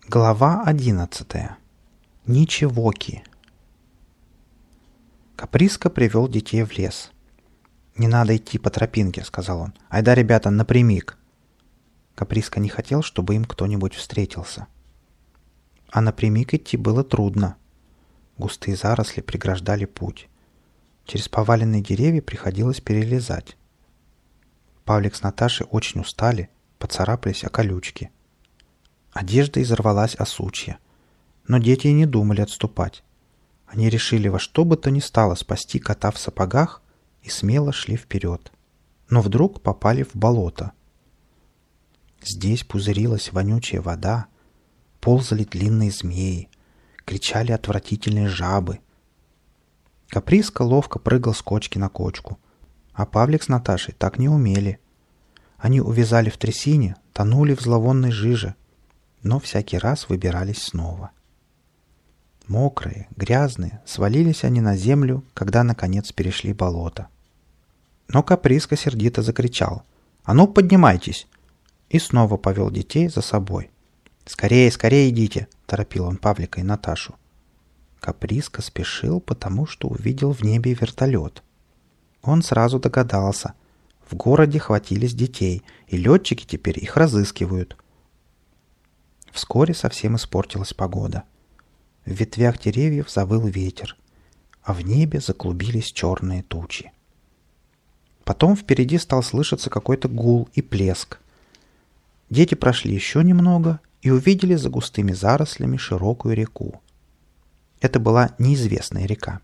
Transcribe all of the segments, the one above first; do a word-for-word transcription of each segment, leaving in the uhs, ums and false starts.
Глава одиннадцатая. Ничевоки. Каприска привел детей в лес. «Не надо идти по тропинке», — сказал он. «Айда, ребята, напрямик». Каприска не хотел, чтобы им кто-нибудь встретился. А напрямик идти было трудно. Густые заросли преграждали путь. Через поваленные деревья приходилось перелезать. Павлик с Наташей очень устали, поцарапались о колючки. Одежда изорвалась о сучья. Но дети и не думали отступать. Они решили во что бы то ни стало спасти кота в сапогах и смело шли вперед. Но вдруг попали в болото. Здесь пузырилась вонючая вода, ползали длинные змеи, кричали отвратительные жабы. Каприска ловко прыгал с кочки на кочку, а Павлик с Наташей так не умели. Они увязали в трясине, тонули в зловонной жиже, но всякий раз выбирались снова. Мокрые, грязные, свалились они на землю, когда наконец перешли болото. Но Каприска сердито закричал: «А ну, поднимайтесь!» и снова повел детей за собой. «Скорее, скорее идите!» — торопил он Павлика и Наташу. Каприска спешил, потому что увидел в небе вертолет. Он сразу догадался. В городе хватились детей, и летчики теперь их разыскивают. Вскоре совсем испортилась погода. В ветвях деревьев завыл ветер, а в небе заклубились черные тучи. Потом впереди стал слышаться какой-то гул и плеск. Дети прошли еще немного и увидели за густыми зарослями широкую реку. Это была неизвестная река.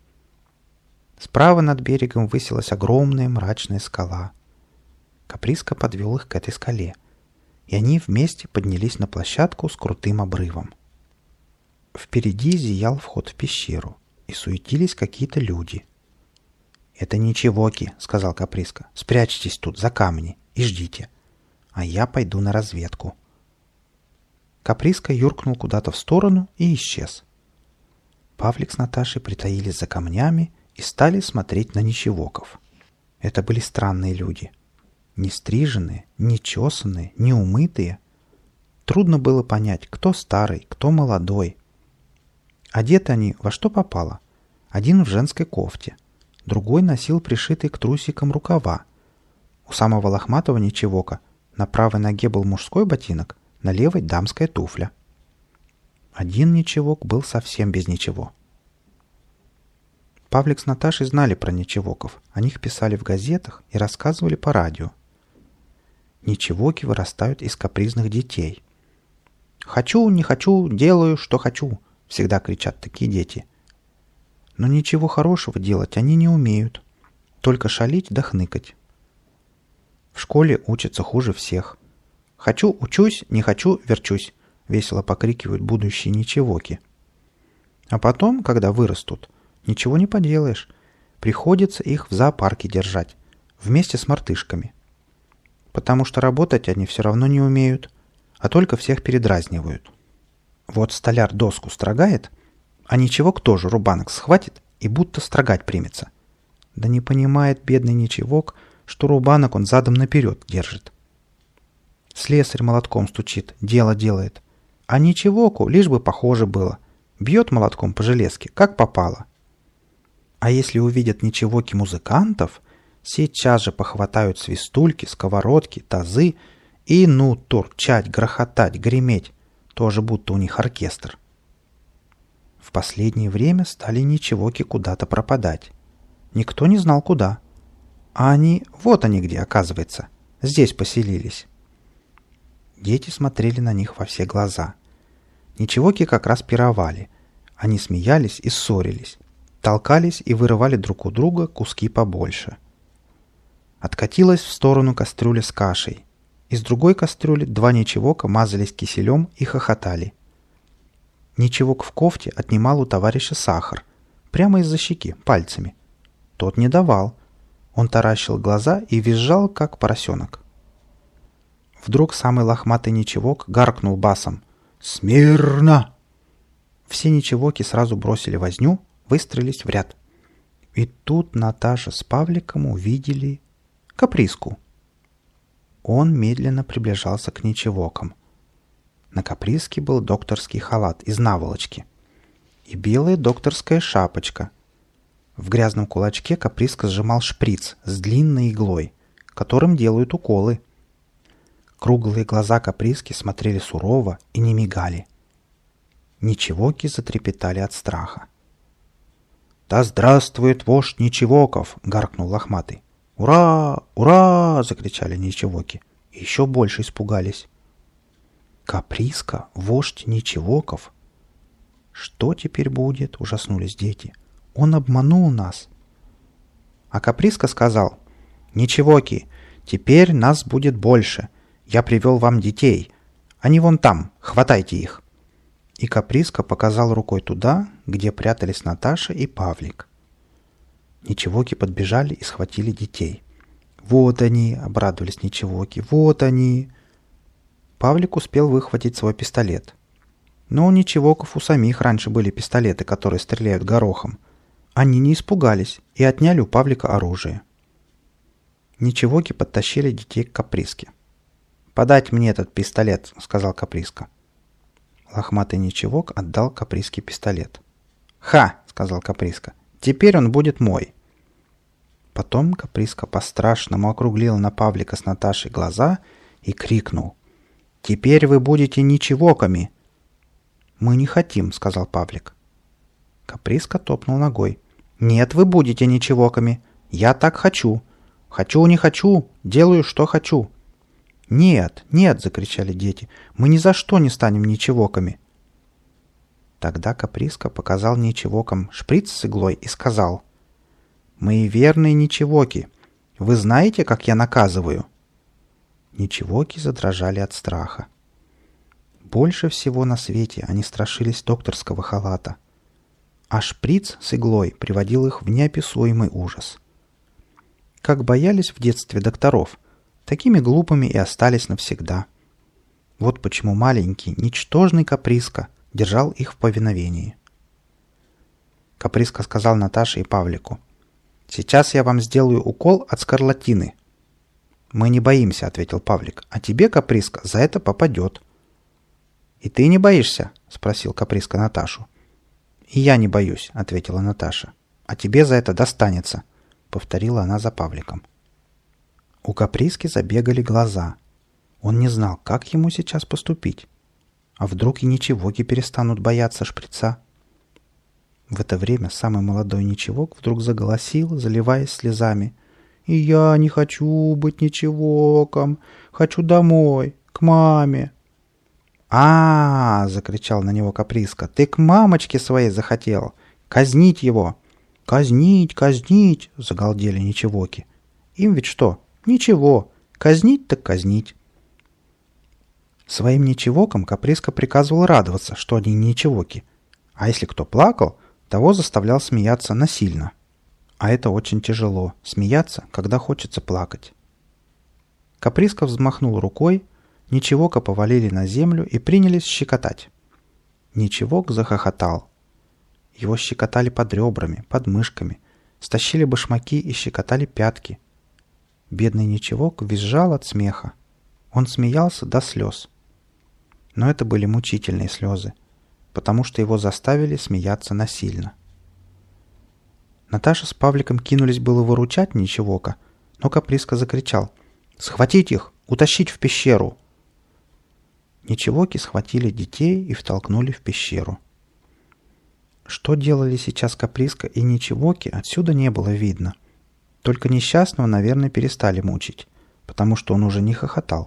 Справа над берегом высилась огромная мрачная скала. Каприска подвел их к этой скале, и они вместе поднялись на площадку с крутым обрывом. Впереди зиял вход в пещеру, и суетились какие-то люди. «Это ничевоки», — сказал Каприска. «Спрячьтесь тут за камни и ждите, а я пойду на разведку». Каприска юркнул куда-то в сторону и исчез. Павлик с Наташей притаились за камнями и стали смотреть на ничевоков. Это были странные люди. Не стриженные, не чесанные, не умытые. Трудно было понять, кто старый, кто молодой. Одеты они во что попало. Один в женской кофте, другой носил пришитые к трусикам рукава. У самого лохматого ничевока на правой ноге был мужской ботинок, на левой дамская туфля. Один ничевок был совсем без ничего. Павлик с Наташей знали про ничевоков, о них писали в газетах и рассказывали по радио. Ничевоки вырастают из капризных детей. «Хочу, не хочу, делаю, что хочу», — всегда кричат такие дети. Но ничего хорошего делать они не умеют, только шалить да хныкать. В школе учатся хуже всех. «Хочу — учусь, не хочу — верчусь», — весело покрикивают будущие ничевоки. А потом, когда вырастут, ничего не поделаешь, приходится их в зоопарке держать, вместе с мартышками. Потому что работать они все равно не умеют, а только всех передразнивают. Вот столяр доску строгает, а ничевок тоже рубанок схватит и будто строгать примется. Да не понимает бедный ничевок, что рубанок он задом наперед держит. Слесарь молотком стучит, дело делает, а ничевоку лишь бы похоже было. Бьет молотком по железке, как попало. А если увидят ничевоки музыкантов, сейчас же похватают свистульки, сковородки, тазы и ну турчать, грохотать, греметь, тоже будто у них оркестр. В последнее время стали ничевоки куда-то пропадать. Никто не знал куда. А они, вот они где, оказывается, здесь поселились. Дети смотрели на них во все глаза. Ничевоки как раз пировали. Они смеялись и ссорились, толкались и вырывали друг у друга куски побольше. Откатилась в сторону кастрюля с кашей. Из другой кастрюли два ничевока мазались киселем и хохотали. Ничевок в кофте отнимал у товарища сахар, прямо из-за щеки, пальцами. Тот не давал. Он таращил глаза и визжал, как поросенок. Вдруг самый лохматый ничевок гаркнул басом: «Смирно!» Все ничевоки сразу бросили возню, выстроились в ряд. И тут Наташа с Павликом увидели Каприску. Он медленно приближался к ничевокам. На Каприске был докторский халат из наволочки и белая докторская шапочка. В грязном кулачке Каприска сжимал шприц с длинной иглой, которым делают уколы. Круглые глаза Каприски смотрели сурово и не мигали. Ничевоки затрепетали от страха. «Да здравствует вождь Ничевоков!» — гаркнул лохматый. «Ура! Ура!» — закричали Ничевоки. И еще больше испугались. «Каприска? Вождь Ничевоков? Что теперь будет?» — ужаснулись дети. «Он обманул нас!» А Каприска сказал: «Ничевоки, теперь нас будет больше. Я привел вам детей. Они вон там, хватайте их!» И Каприска показал рукой туда, где прятались Наташа и Павлик. Ничевоки подбежали и схватили детей. «Вот они!» — обрадовались Ничевоки. «Вот они!» Павлик успел выхватить свой пистолет. Но у Ничевоков у самих раньше были пистолеты, которые стреляют горохом. Они не испугались и отняли у Павлика оружие. Ничевоки подтащили детей к Каприске. «Подать мне этот пистолет», — сказал Каприска. Лохматый Ничевок отдал Каприске пистолет. «Ха!» — сказал Каприска. «Теперь он будет мой». Потом Каприска по-страшному округлил на Павлика с Наташей глаза и крикнул: «Теперь вы будете Ничевоками!» «Мы не хотим», — сказал Павлик. Каприска топнул ногой. «Нет, вы будете Ничевоками. Я так хочу. Хочу, не хочу, делаю, что хочу». «Нет, нет!» — закричали дети. «Мы ни за что не станем Ничевоками!» Тогда Каприска показал Ничевокам шприц с иглой и сказал: «Мои верные Ничевоки, вы знаете, как я наказываю?» Ничевоки задрожали от страха. Больше всего на свете они страшились докторского халата, а шприц с иглой приводил их в неописуемый ужас. Как боялись в детстве докторов, такими глупыми и остались навсегда. Вот почему маленький, ничтожный Каприска держал их в повиновении. Каприска сказал Наташе и Павлику: «Сейчас я вам сделаю укол от скарлатины». «Мы не боимся», — ответил Павлик, — «а тебе, Каприска, за это попадет». «И ты не боишься?» — спросил Каприска Наташу. «И я не боюсь», — ответила Наташа. «А тебе за это достанется», — повторила она за Павликом. У Каприски забегали глаза. Он не знал, как ему сейчас поступить. А вдруг и Ничевоки перестанут бояться шприца? В это время самый молодой Ничевок вдруг заголосил, заливаясь слезами: «И я не хочу быть Ничевоком! Хочу домой, к маме!» «А-а-а!» — закричал на него Каприска. «Ты к мамочке своей захотел! Казнить его!» «Казнить, казнить!» — загалдели Ничевоки. «Им ведь что? Ничего! Казнить так казнить!» Своим Ничевокам Каприска приказывал радоваться, что они Ничевоки. А если кто плакал, того заставлял смеяться насильно. А это очень тяжело — смеяться, когда хочется плакать. Каприска взмахнул рукой, Ничевока повалили на землю и принялись щекотать. Ничевок захохотал. Его щекотали под ребрами, под мышками, стащили башмаки и щекотали пятки. Бедный Ничевок визжал от смеха. Он смеялся до слез. Но это были мучительные слезы, потому что его заставили смеяться насильно. Наташа с Павликом кинулись было выручать Ничевока, но Каприска закричал: «Схватить их! Утащить в пещеру!» Ничевоки схватили детей и втолкнули в пещеру. Что делали сейчас Каприска и Ничевоки, отсюда не было видно. Только несчастного, наверное, перестали мучить, потому что он уже не хохотал.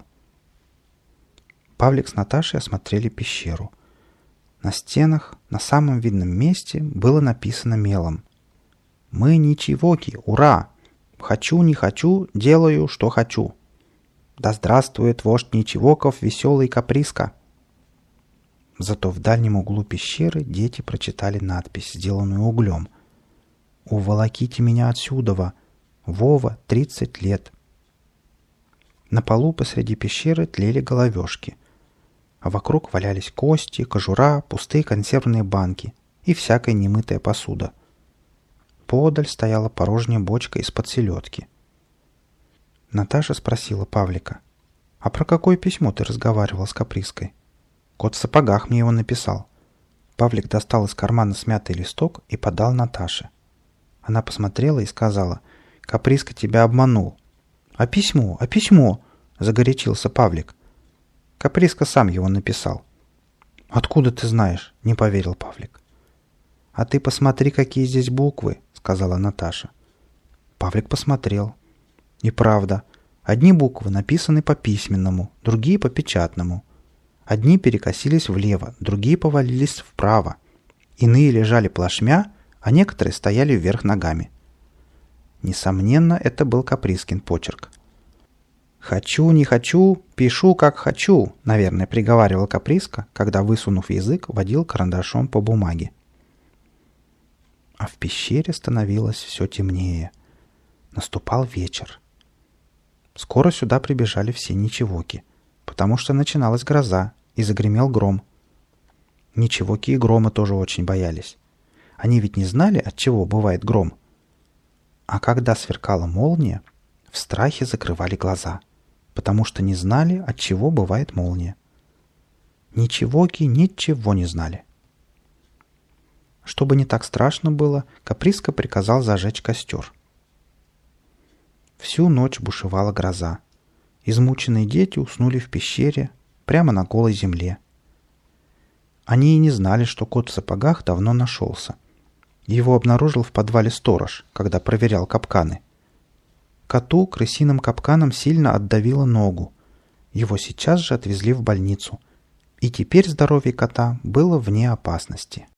Павлик с Наташей осмотрели пещеру. На стенах, на самом видном месте, было написано мелом: «Мы Ничевоки, ура! Хочу, не хочу, делаю, что хочу. Да здравствует вождь Ничевоков, веселый Каприска!» Зато в дальнем углу пещеры дети прочитали надпись, сделанную углем: «Уволоките меня отсюда, Вова, тридцать лет». На полу посреди пещеры тлели головешки, а вокруг валялись кости, кожура, пустые консервные банки и всякая немытая посуда. Подаль стояла порожняя бочка из-под селедки. Наташа спросила Павлика: «А про какое письмо ты разговаривал с Каприской?» Кот в сапогах мне его написал». Павлик достал из кармана смятый листок и подал Наташе. Она посмотрела и сказала: «Каприска тебя обманул». «А письмо? А письмо?» — загорячился Павлик. «Каприска сам его написал». «Откуда ты знаешь?» — не поверил Павлик. «А ты посмотри, какие здесь буквы», — сказала Наташа. Павлик посмотрел. И правда, одни буквы написаны по письменному, другие по печатному. Одни перекосились влево, другие повалились вправо. Иные лежали плашмя, а некоторые стояли вверх ногами. Несомненно, это был Каприскин почерк. «Хочу, не хочу, пишу, как хочу», — наверное, приговаривал Каприска, когда, высунув язык, водил карандашом по бумаге. А в пещере становилось все темнее. Наступал вечер. Скоро сюда прибежали все ничевоки, потому что начиналась гроза, и загремел гром. Ничевоки и грома тоже очень боялись. Они ведь не знали, от чего бывает гром. А когда сверкала молния, в страхе закрывали глаза, потому что не знали, от чего бывает молния. Ничевоки ничего не знали. Чтобы не так страшно было, Каприска приказал зажечь костер. Всю ночь бушевала гроза. Измученные дети уснули в пещере, прямо на голой земле. Они и не знали, что кот в сапогах давно нашелся. Его обнаружил в подвале сторож, когда проверял капканы. Коту крысиным капканом сильно отдавило ногу. Его сейчас же отвезли в больницу. И теперь здоровье кота было вне опасности.